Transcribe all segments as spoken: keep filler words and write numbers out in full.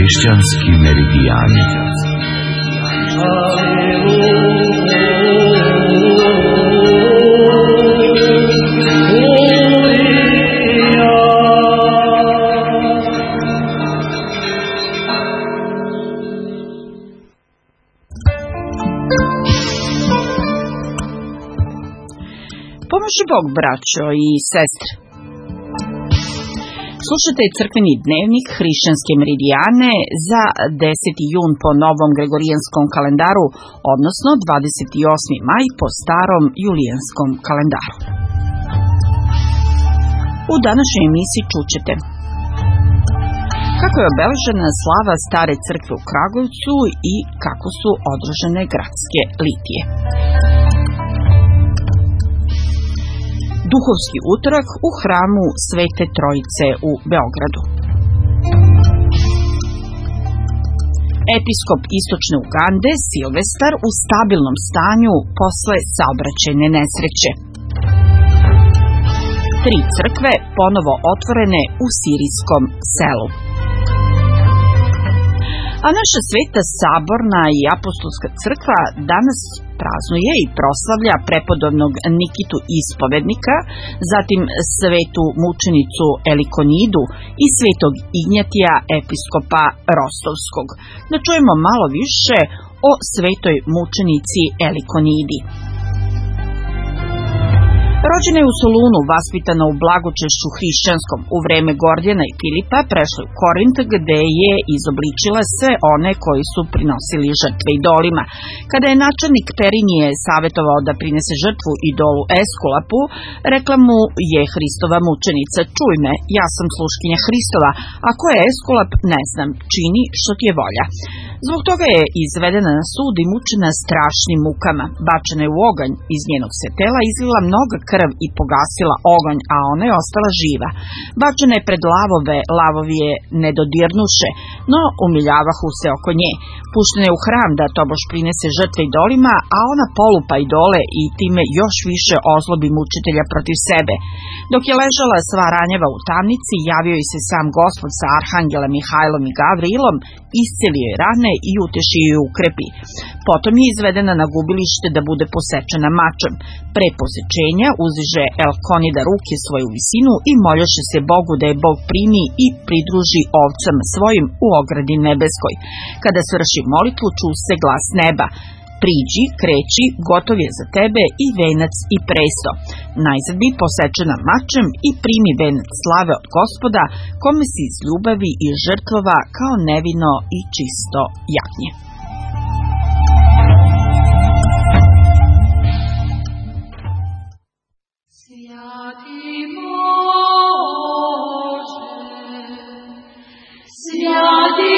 Hrišćanski meridijani. Pomoži Bog, braćo i sestre. Slušate crkveni dnevnik Hrišćanske meridijane za deseti jun po novom gregorijanskom kalendaru, odnosno dvadeset osmi maj po starom julijanskom kalendaru. U današnjoj emisiji čućete kako je obeležena slava stare crkve u Kragujevcu i kako su održane gradske litije. Duhovski utorak u hramu Svete Trojice u Beogradu. Episkop istočne Ugande Silvestar u stabilnom stanju posle saobraćajne nesreće. Tri crkve ponovo otvorene u sirijskom selu. A naša Sveta Saborna i Apostolska crkva danas praznuje i proslavlja prepodobnog Nikitu Ispovednika, zatim svetu mučenicu Elikonidu i svetog Ignjatija, episkopa Rostovskog. Da čujemo malo više o svetoj mučenici Elikonidi. Rođena je u Solunu, vaspitana u blagočešću hrišćanskom. U vreme Gordijana i Filipa prešla u Korint, gde je izobličila sve one koji su prinosili žrtve idolima. Kada je načelnik Perinije savjetovao da prinese žrtvu idolu Eskulapu, rekla mu je Hristova mučenica: čuj me, ja sam sluškinja Hristova, a ko je Eskulap ne znam, čini što ti je volja. Zbog toga je izvedena na sud i mučena strašnim mukama. Bačena je u oganj, iz njenog se tela izlila mnoga krv i pogasila oganj, a ona je ostala živa. Bačena je pred lavove, lavovi je ne dodirnuše, no umiljavahu se oko nje. Puštena je u hram da tobož prinese žrtve idolima, a ona polupa idole i time još više ozlobi mučitelja protiv sebe. Dok je ležala sva ranjava u tamnici, javio joj se sam Gospod sa arhangelom Mihajlom i Gavrilom, iscelio je rane i utešio je u krepi. Potom je izvedena na gubilište da bude posečena mačem. Pre posečenja uziže Elkonida ruke svoje u visinu i moljaše se Bogu da je Bog primi i pridruži ovcama svojim u ogradi nebeskoj. Kada svrši molitvu, ču se glas neba: priđi, kreći, gotov je za tebe i venac i presto. Najzad bi posečena mačem i primi venac slave od Gospoda, kome si iz ljubavi i žrtvova kao nevino i čisto jagnje. Святый Боже, святый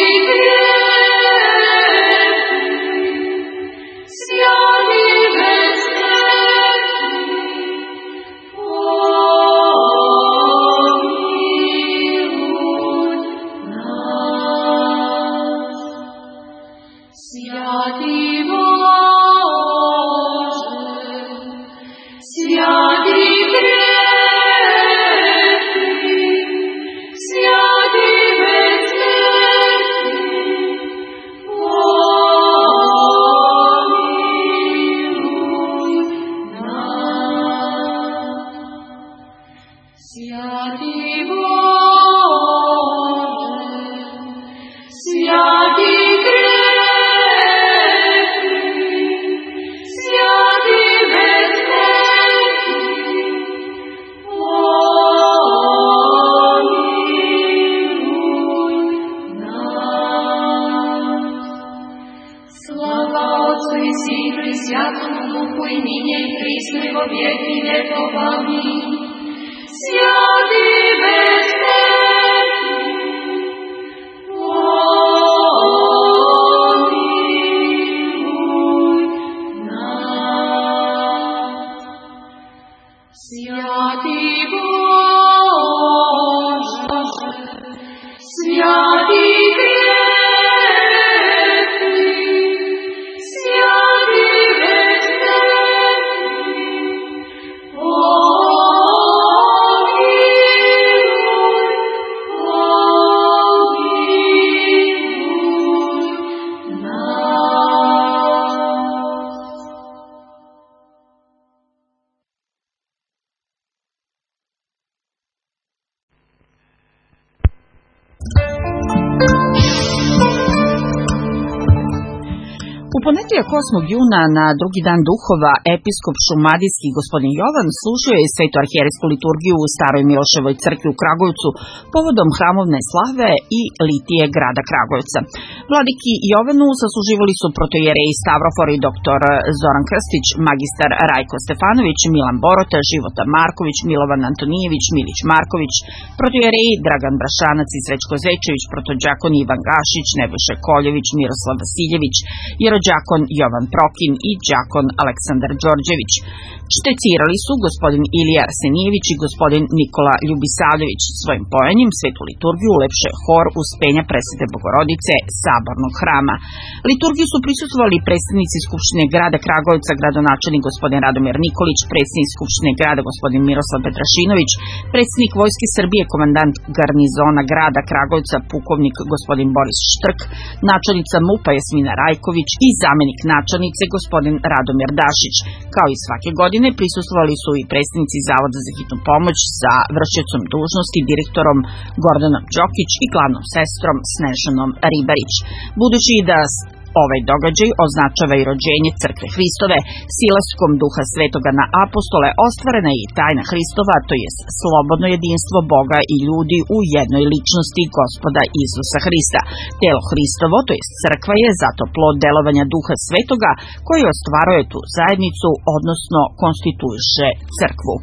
U ponedjeljak osmog juna na drugi dan duhova episkop šumadijski gospodin Jovan služio je svetu arhijerejsku liturgiju u Staroj Miloševoj crkvi u Kragujevcu povodom hramovne slave i litije grada Kragujevca. Vladiki Jovanu sasluživali su protojereji Stavrofor i doktor Zoran Krstić, magistar Rajko Stefanović, Milan Borota, Života Marković, Milovan Antonijević, Milić Marković, protojereji Dragan Brašanac i Srećko Zečević, protođakoni Ivan Gašić, Nebojša Koljević, Miroslav Vasiljević, đakon Jovan Prokin i đakon Aleksandar Đorđević. Štecirali su gospodin Ilija Arsenijević i gospodin Nikola Ljubisavljević. Svojim pojenjem svetu liturgiju ulepše hor Uspenja Presvete Bogorodice Sabornog hrama. Liturgiju su prisustvovali predstavnici Skupštine grada Kragujevca, gradonačelnik gospodin Radomir Nikolić, predsjednik Skupštine grada gospodin Miroslav Petrašinović, predsjednik Vojske Srbije, komandant garnizona grada Kragujevca, pukovnik gospodin Boris Štrk, načelnica MUP-a Jasmina Rajković i zamenik načelnice gospodin Radomir Dašić. Kao i svake godine prisustvovali su i predstavnici Zavoda za hitnu pomoć sa vršiocom dužnosti direktorom Gordanom Đokić i glavnom sestrom Snežanom Ribarić. Budući da ovaj događaj označava i rođenje Crkve Hristove, silaskom Duha Svetoga na apostole ostvarena je i tajna Hristova, to jest slobodno jedinstvo Boga i ljudi u jednoj ličnosti Gospoda Isusa Hrista. Telo Hristovo, to jest crkva, je zato plod delovanja Duha Svetoga koji ostvaruje tu zajednicu, odnosno konstituiše crkvu.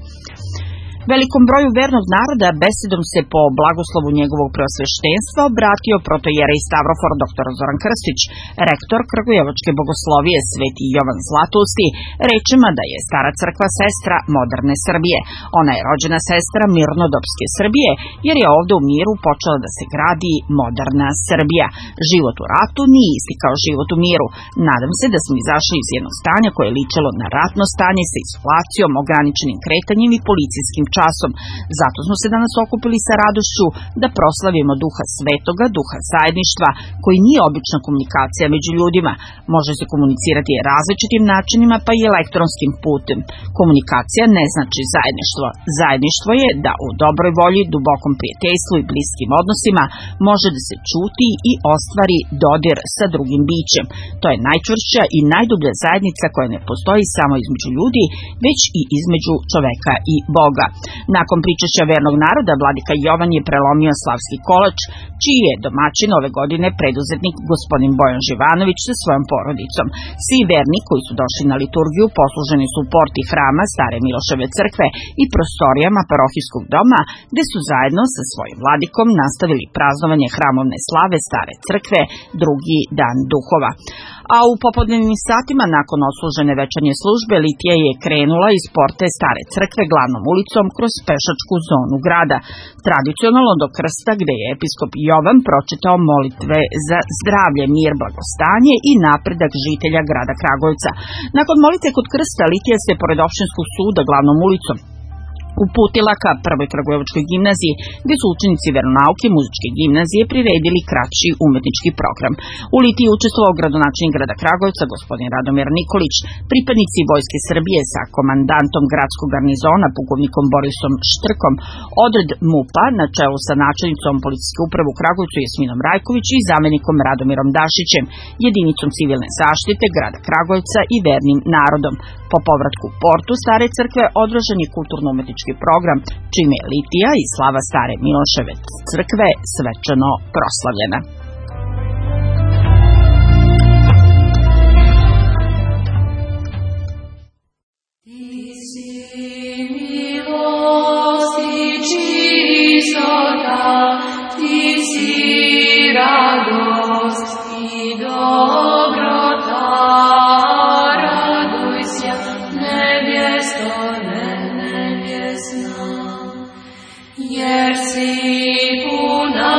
Velikom broju vernog naroda besedom se po blagoslovu njegovog preosveštenstva obratio protojerej Stavrofor dr Zoran Krstić, rektor Kragujevačke bogoslovije Sveti Jovan Zlatousti, rečima da je stara crkva sestra moderne Srbije. Ona je rođena sestra mirnodopske Srbije, jer je ovde u miru počela da se gradi moderna Srbija. Život u ratu nije isti kao život u miru. Nadam se da smo izašli iz jednog stanja koje je ličilo na ratno stanje sa izolacijom, ograničenim kretanjem i policijskim časom. Zato smo se danas okupili sa radošću da proslavimo Duha Svetoga, Duha zajedništva, koji nije obična komunikacija među ljudima. Može se komunicirati različitim načinima, pa i elektronskim putem. Komunikacija ne znači zajedništvo. Zajedništvo je da u dobroj volji, dubokom prijateljstvu i bliskim odnosima može da se čuti i ostvari dodir sa drugim bićem. To je najčvršća i najdublja zajednica koja ne postoji samo između ljudi, već i između čoveka i Boga. Nakon pričešća vernog naroda, vladika Jovan je prelomio slavski kolač, čiji je domaćin ove godine preduzetnik gospodin Bojan Živanović sa svojom porodicom. Svi verni koji su došli na liturgiju posluženi su u porti hrama Stare Miloševe crkve i prostorijama parohijskog doma, gde su zajedno sa svojim vladikom nastavili praznovanje hramovne slave Stare crkve drugi dan duhova. A u popodnevnim satima nakon odslužene večernje službe litija je krenula iz porte Stare crkve glavnom ulicom kroz pešačku zonu grada, tradicionalno do krsta gde je episkop Jovan pročitao molitve za zdravlje, mir, blagostanje i napredak žitelja grada Kragujevca. Nakon molitve kod krsta litija se pored opštinskog suda glavnom ulicom uputila ka Prvoj Kragujevačkoj gimnaziji, gde su učenici veronauke muzičke gimnazije priredili kraći umetnički program. U litiji učestvovao gradonačelnik grada Kragujevca gospodin Radomir Nikolić, pripadnici Vojske Srbije sa komandantom gradskog garnizona pukovnikom Borisom Štrkom, odred MUP-a na čelu sa načelnicom policijske uprave u Kragujevcu Jasminom Rajković i zamenikom Radomirom Dašićem, jedinicom civilne zaštite grada Kragujevca i vernim narodom. Po povratku u portu Stare crkve održan je kulturno-umetnički program, čime je litija i slava Stare Miloševe crkve svečano proslavljena. Jer si puna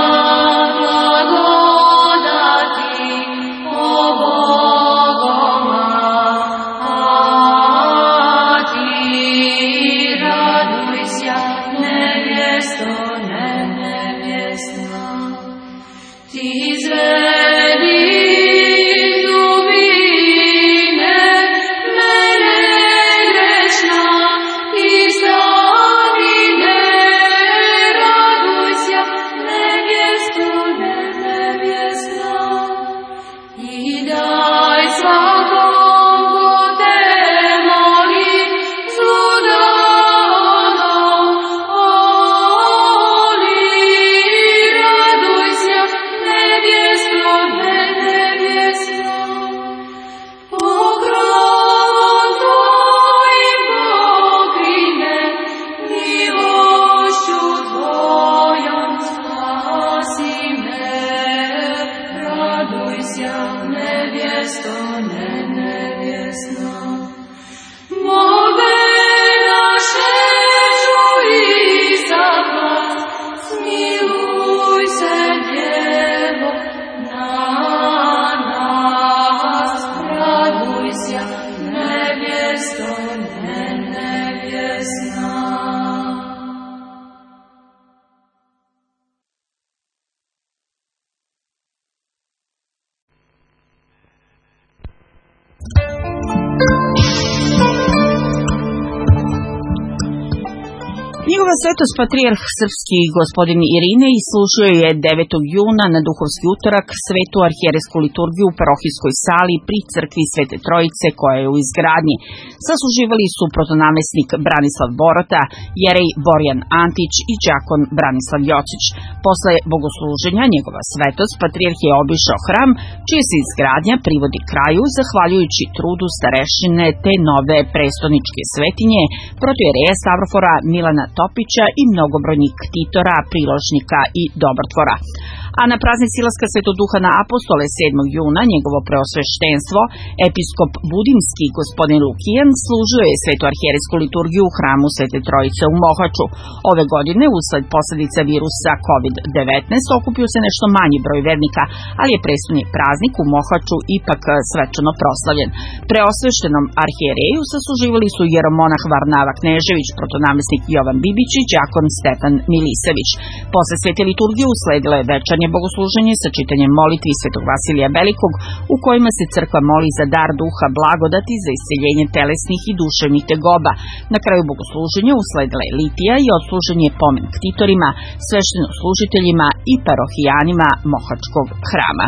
Njegova svetost patrijarh srpski gospodin Irinej služio je devetog juna na duhovski utorak svetu arhijerejsku liturgiju u parohijskoj sali pri crkvi Svete Trojice koja je u izgradnji. Sasluživali su protonamesnik Branislav Borota, jerej Borjan Antić i đakon Branislav Jocić. Posle bogosluženja njegova svetost patrijarh je obišao hram čija se izgradnja privodi kraju zahvaljujući trudu starešine te nove prestoničke svetinje protojereja Stavrofora Milana Topića i mnogobrojnih ktitora, priložnika i dobrotvora. A na praznik silaska Svetog Duha na apostole sedmog juna njegovo preosveštenstvo, episkop Budimski gospodin Lukijan, služio je svetu arhijerejsku liturgiju u hramu Svete Trojice u Mohaču. Ove godine, usled posledica virusa kovid devetnaest, okupio se nešto manji broj vernika, ali je prestolni praznik u Mohaču ipak svečano proslavljen. Preosveštenom arhijereju sasluživali su jeromonah Varnava Knežević, protonamesnik Jovan Bibić i đakon Stefan Milisević. Posle svete liturgije usledila je večernje bogosluženje sa čitanjem molitvi Svetog Vasilija Velikog, u kojima se crkva moli za dar duha blagodati za isceljenje telesnih i duševnih tegoba. Na kraju bogosluženja usledila je litija i odslužen je pomen ktitorima, sveštenoslужiteljima i parohijanima Mohačkog hrama.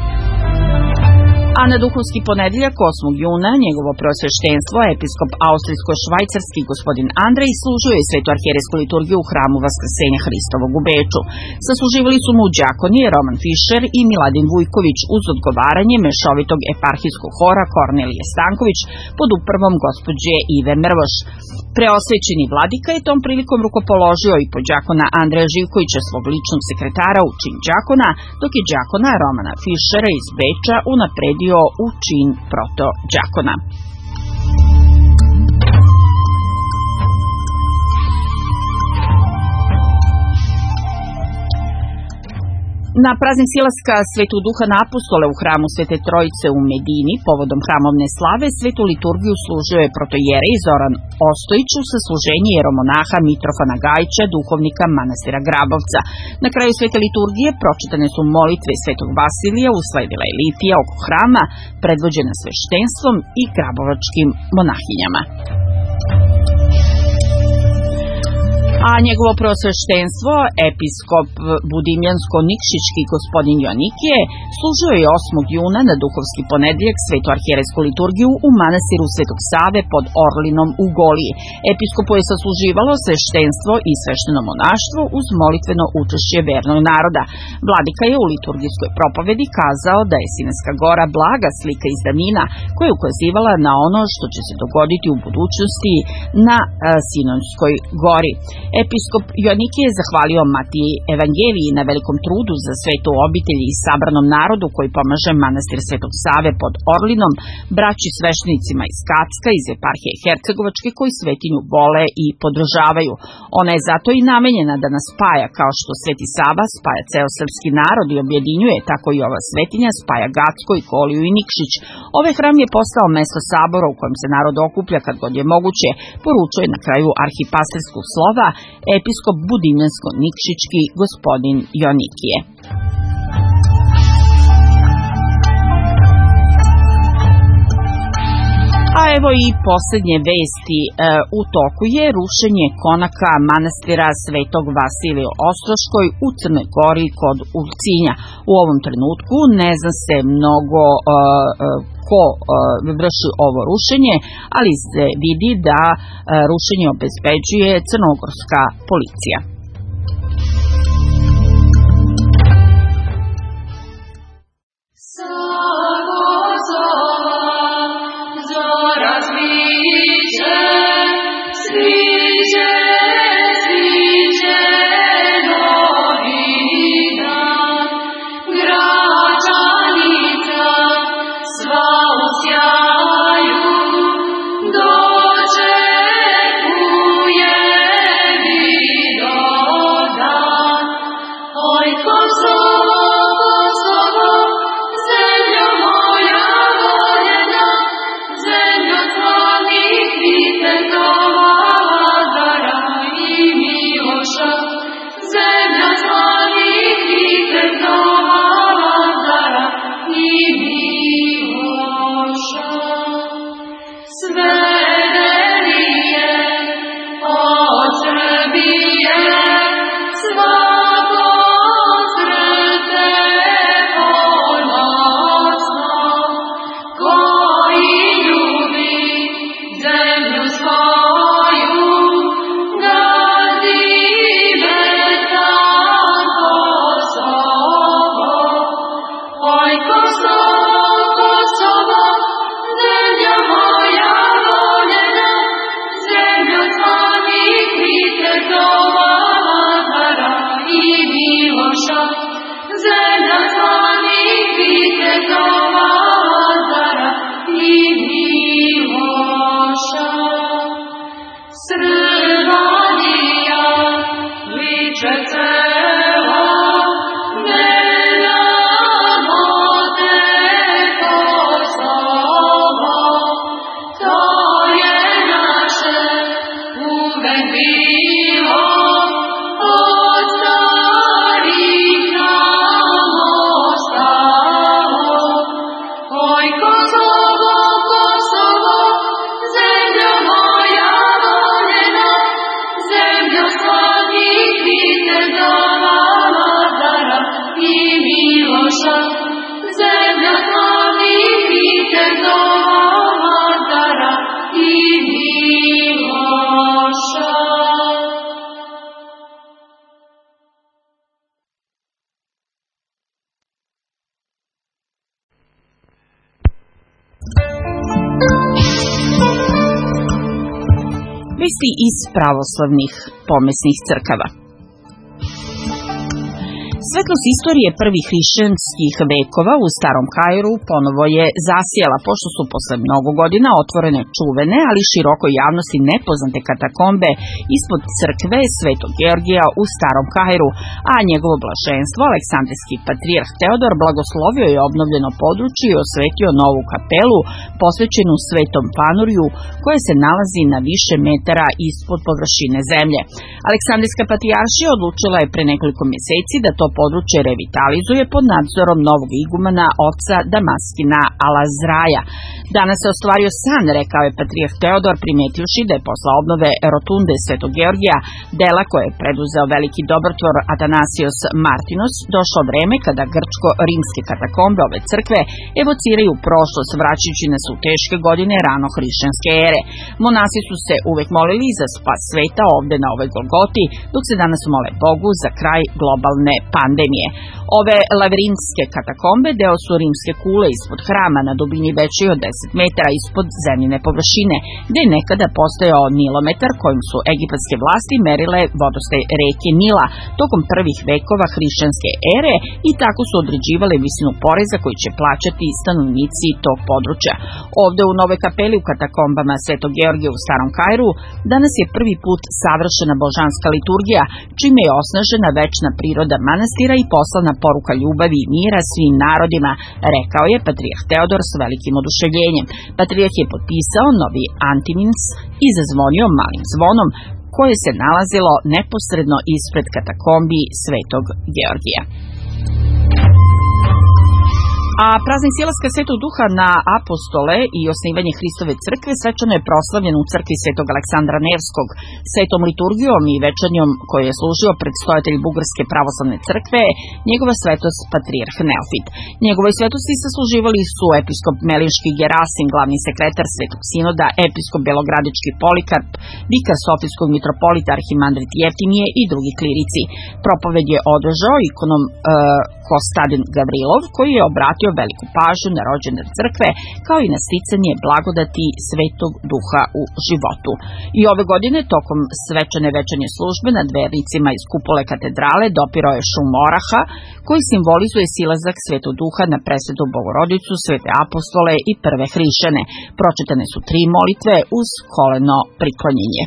A na duhovski ponedeljak osmog juna njegovo preosveštenstvo, episkop austrijsko-švajcarski gospodin Andrej, služio je svetu arhijerejsku liturgiju u hramu Vaskrsenja Hristovog u Beču. Sasluživali su mu đakoni Roman Fišer i Miladin Vujković uz odgovaranje mešovitog eparhijskog hora Kornelije Stanković pod upravom gospođe Ive Mrvoš. Preosvećeni vladika je tom prilikom rukopoložio i po đakona Andreja Živkovića, svog ličnog sekretara, u čin đakona, dok je đakona Romana Fišera iz Beča unapredio u čin proto đakona. Na praznik silaska Svetog Duha na apostole u hramu Svete Trojice u Medini, povodom hramovne slave, svetu liturgiju služio je protojerej Zoran Ostojić u sasluženje jeromonaha Mitrofana Gajića, duhovnika manastira Grabovca. Na kraju svete liturgije pročitane su molitve Svetog Vasilija, usledila je litija oko hrama, predvođena sveštenstvom i grabovačkim monahinjama. A njegovo preosveštenstvo, episkop Budimljansko-Nikšićki gospodin Joanikije, služio je osmog juna na duhovski ponedeljak svetu arhijerejsku liturgiju u manastiru Svetog Save pod Orlinom u Goliji. Episkopu je sasluživalo sveštenstvo i svešteno monaštvo uz molitveno učešće vernog naroda. Vladika je u liturgijskoj propovedi kazao da je Sinajska gora blaga slika iz davnina koja je ukazivala na ono što će se dogoditi u budućnosti na Sinajskoj gori. Episkop Joanikije je zahvalio Matiji Evangeliji na velikom trudu za svetu obitelji i sabranom narodu koji pomaže manastir Svetog Save pod Orlinom, braći sveštenicima iz Kacka, iz eparhije Hercegovačke koji svetinju vole i podržavaju. Ona je zato i namenjena da nas spaja, kao što Sveti Sava spaja ceo srpski narod i objedinjuje, tako i ova svetinja spaja Gacko i Koliju i Nikšić. Ovaj hram je postao mesto sabora u kojem se narod okuplja kad god je moguće, poručuje na kraju arhipastirskog slova episkop Budimljansko-Nikšićki gospodin Joanikije. A evo i posljednje vesti. E, u toku je rušenje konaka manastira Svetog Vasilija Ostroškoj u Crnoj Gori kod Ulcinja. U ovom trenutku ne zna se mnogo e, ko e, vrši ovo rušenje, ali se vidi da e, rušenje obezbeđuje crnogorska policija. Dođe uje vido Vesti iz pravoslavnih pomesnih crkava. Svetlost istorije prvih hrišćanskih vekova u Starom Kairu ponovo je zasijala, pošto su posle mnogo godina otvorene čuvene, ali širokoj javnosti nepoznate katakombe ispod crkve Svetog Georgija u Starom Kairu, a njegovo blaženstvo, aleksandrijski patrijarh Teodor, blagoslovio je obnovljeno područje i osvetio novu kapelu posvećenu Svetom Panuriju, koja se nalazi na više metara ispod površine zemlje. Aleksandrijska patrijaršija odlučila je pre nekoliko mjeseci da to područje revitalizuje pod nadzorom novog igumana oca Damaskina Alazraja. Danas se ostvario san, rekao je patrijarh Teodor, primetivši da je posle obnove rotunde Svetog Georgija, dela koje je preduzeo veliki dobrotvor Atanasios Martinos, došlo vreme kada grčko-rimske katakombe ove crkve evociraju prošlost, vraćajući nas u teške godine rano hrišćanske ere. Monasi su se uvek molili za spas sveta ovde na ovoj Golgoti, dok se danas mole Bogu za kraj globalne pandemije. Ove lavirinske katakombe deo su rimske kule ispod hrama na dubini većoj od deset metara ispod zemljine površine, gde je nekada postojao nilometar kojim su egipatske vlasti merile vodostaj reke Nila tokom prvih vekova hrišćanske ere i tako su određivale visinu poreza koji će plaćati stanovnici tog područja. Ovde u Novoj kapeli u katakombama Svetog Georgija u Starom Kairu danas je prvi put savršena božanska liturgija, čime je osnažena večna priroda manastira i poslana poruka ljubavi i mira svim narodima, rekao je patrijarh Teodor s velikim oduševljenjem. Patrijarh je potpisao novi antimins i zazvonio malim zvonom koje se nalazilo neposredno ispred katakombi Svetog Georgija. A praznik silaska Svetog Duha na apostole i osnivanje Hristove crkve svečano je proslavljen u crkvi Svetog Aleksandra Nevskog. Svetom liturgijom i večernjom koju je služio predstojatelj Bugarske pravoslavne crkve, njegova svetost patrijarh Neofit. Njegovoj svetosti sasluživali su episkop Meliški Gerasim, glavni sekretar Svetog sinoda, episkop Belogradički Polikarp, vikar Sofijskog mitropolita arhimandrit Jeftimije i drugi klirici. Propoved je održao ikonom e, Kostadin Gavrilov, koji je obratio veliku pažnju na rođendar crkve, kao i na sticanje blagodati Svetog Duha u životu. I ove godine, tokom svečane večernje službe nad vernicima iz kupole katedrale dopirao je šum oraha, koji simbolizuje silazak Svetog Duha na presvetu Bogorodicu, svete apostole i prve hrišćane. Pročitane su tri molitve uz koleno priklonjenje.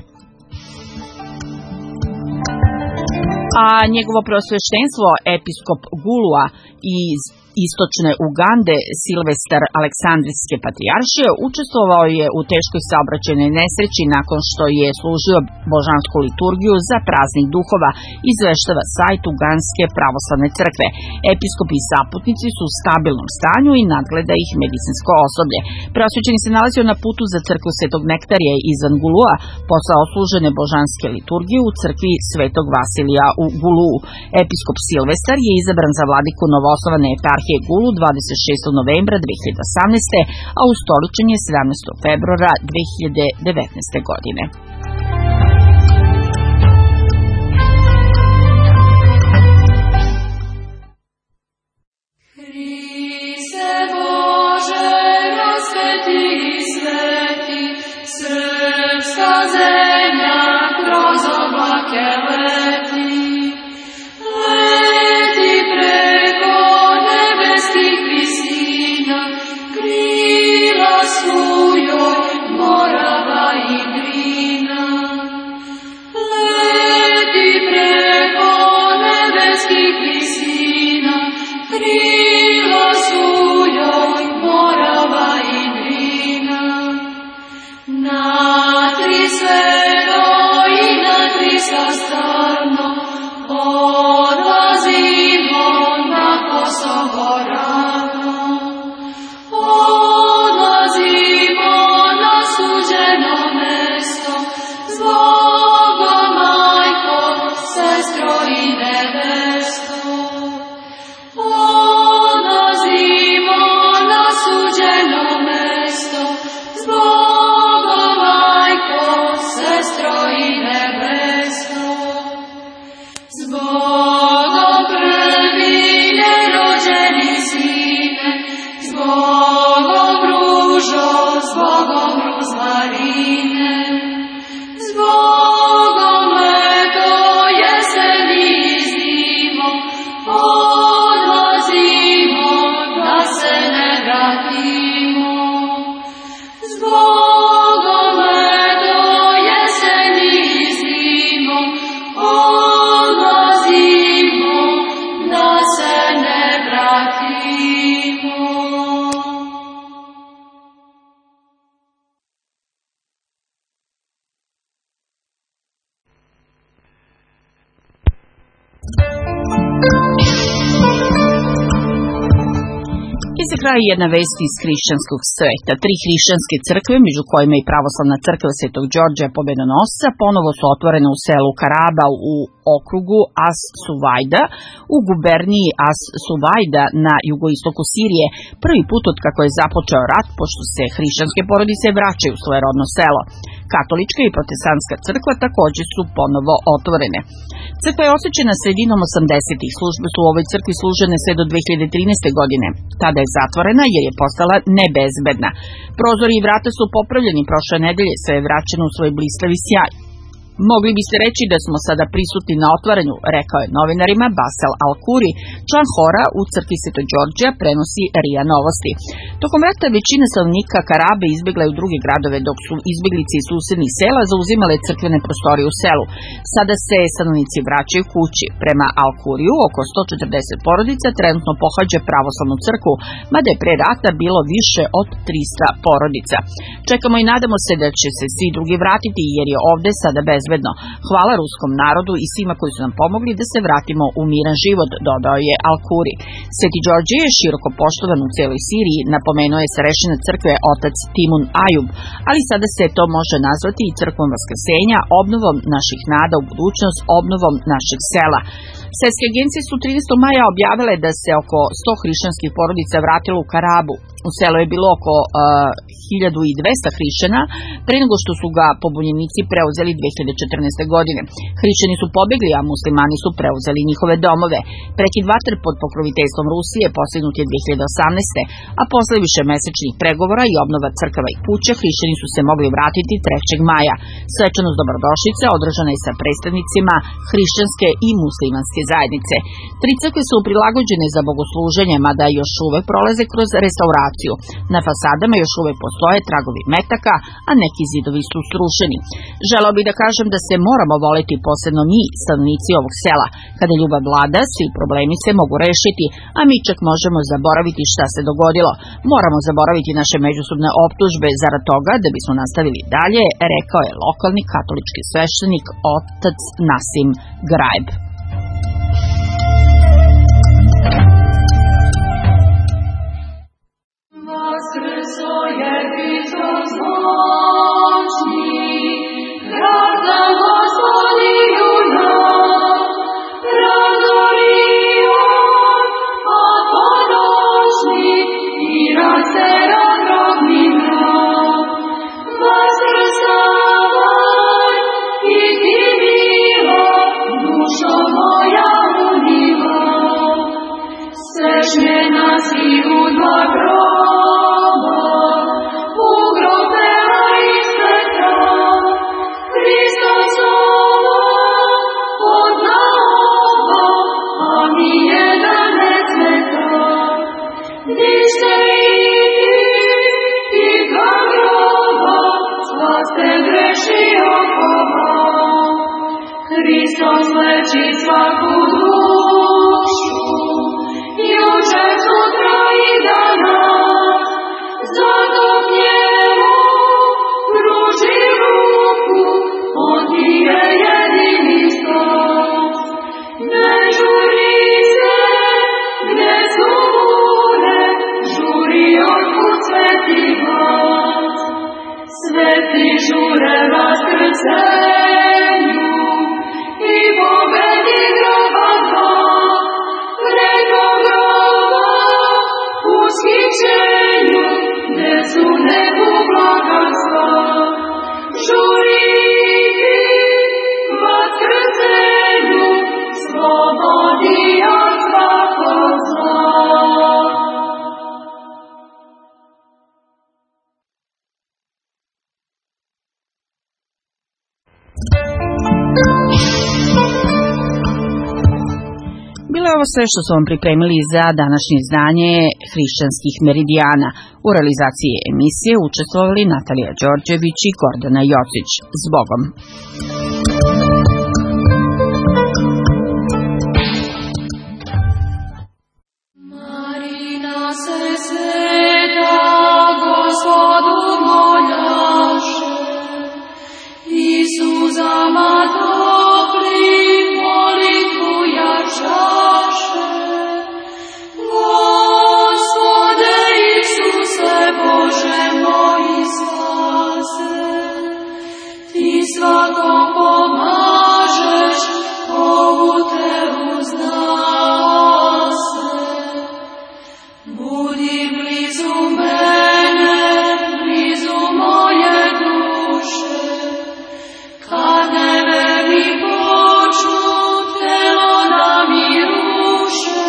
A njegovo preosveštenstvo, episkop Gulua iz istočne Ugande, Silvestar Aleksandrijske patrijaršije, učestvovao je u teškoj saobraćajnoj nesreći nakon što je služio božansku liturgiju za praznik duhova, izveštava sajt Uganske pravoslavne crkve. Episkopi i saputnici su u stabilnom stanju i nadgleda ih medicinsko osoblje. Preosvećeni se nalazio na putu za crkvu Svetog Nektarija izvan Gulua posle oslužene božanske liturgije u crkvi Svetog Vasilija u Guluu. Episkop Silvestar je izabran za vladiku novoosnovane eparhije Gulu dvadeset šestog novembra dve hiljade osamnaeste. a ustoličen je sedamnaestog februara dve hiljade devetnaeste. godine. Say za kraj jedna vest iz hrišćanskog sveta. Tri hrišćanske crkve, među kojima i pravoslavna crkva Svetog Đorđa Pobedonosca, ponovo su otvorene u selu Karaba u okrugu As Suvajda u guberniji As Suvajda na jugoistoku Sirije, prvi put od kako je započeo rat, pošto se hrišćanske porodice vraćaju u svoje rodno selo. Katolička i protestantska crkva takođe su ponovo otvorene. Crkva je osvećena sredinom osamdesetih. Službe su u ovoj crkvi služene sve do dve hiljade trinaeste. godine. Tada je zatvorena jer je postala nebezbedna. Prozori i vrata su popravljeni prošle nedelje, sve je vraćeno u svoj blistavi sjaj. Mogli biste reći da smo sada prisutni na otvaranju, rekao je novinarima Basel Al-Kuri, član hora u crkvi Svetog Đorđa, prenosi RIA Novosti. Tokom rata većina stanovnika Karabe izbjegla je u druge gradove, dok su izbjeglice iz susednih sela zauzimale crkvene prostorije u selu. Sada se stanovnici vraćaju kući. Prema Al-Kuriju, oko sto četrdeset porodica trenutno pohađa pravoslavnu crkvu, mada je pre rata bilo više od trista porodica. Čekamo i nadamo se da će se svi drugi vratiti, jer je ovde sada bezbedno. Hvala ruskom narodu i svima koji su nam pomogli da se vratimo u miran život, dodao je Al-Kuri. Sveti Đorđe je široko poštovan u celoj Siriji, napomenuo je starešina crkve otac Timun Ajub, ali sada se to može nazvati i crkvom vaskrsenja, obnovom naših nada u budućnost, obnovom našeg sela. Svetske agencije su trinaestog maja objavile da se oko sto hrišćanskih porodica vratilo u Karabu. U selu je bilo oko uh, hiljadu dvesta hrišćana pre nego što su ga pobunjenici preuzeli dve hiljade četrnaeste. godine. Hrišćani su pobegli, a muslimani su preuzeli njihove domove. Prekid vatre pod pokroviteljstvom Rusije postignut je dve hiljade osamnaeste. a posle višemesečnih pregovora i obnova crkava i kuća, hrišćani su se mogli vratiti trećeg maja. Svečanost dobrodošlice održana je sa predstavnicima hrišćanske i muslimanske zajednice. Tri crkve su prilagođene za bogosluženje, mada još uvek prolaze kroz restauraciju. Na fasadama još uvek postoje tragovi metaka, a neki zidovi su srušeni. Želeo bih da kažem da se moramo voleti, posebno mi, stanovnici ovog sela. Kada ljubav vlada, svi problemi se mogu rešiti, a mi čak možemo zaboraviti šta se dogodilo. Moramo zaboraviti naše međusobne optužbe zarad toga da bismo nastavili dalje, rekao je lokalni katolički sveštenik otac Nasim Grajb. Hristos leči svaku dušu, juče, sutra i danas, zato k njemu pruži ruku, on ti je jedini spas. Ne žuri se, gde su bure, žuri otkud sveti glas. Sveti žure vaskrsenju, i pobedi groba zla, preko groba ushićenju, gde su nebu blaganstva. Žuri ti vaskrsenju, slobodi od svakog zla. Bilo je ovo sve što su vam pripremili za današnje izdanje Hrišćanskih meridijana. U realizaciji emisije učestvovali Natalija Đorđević i Gordana Jocić. Zbogom! Marina se sveta Gospodu moljaše, Isuzama topli molitvu jačaše. Gospode kako pomažeš, ovu te uznase. Budi blizu mene, blizu moje duše, kad neveri počnu telo da mi ruše.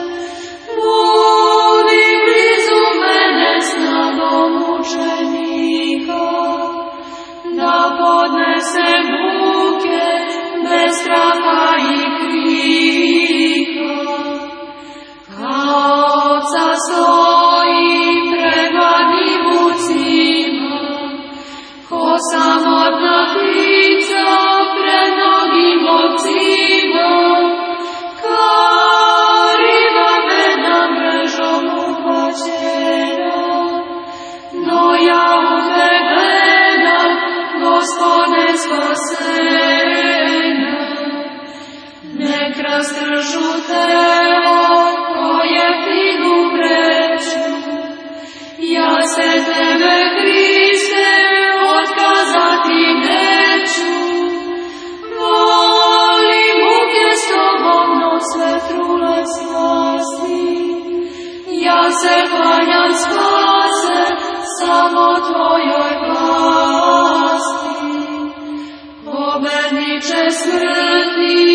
Budi blizu mene snagom mučenika, da podnesem muke bez straha i krika. Kao ovca stojim pred gladnim vucima, ko samotna ptica pred mnogim lovcima. Kao riba bedna mrežom uhvaćena, no ja u te gledam, Gospode spasena. Nek rastržu telo koje finu vreću, ja se tebe, Hriste, otkazati neću. Volim muke s tobom, no sve trule slasti, ja se klanjam spase samo tvojoj vlasti. Pobedniče smrti,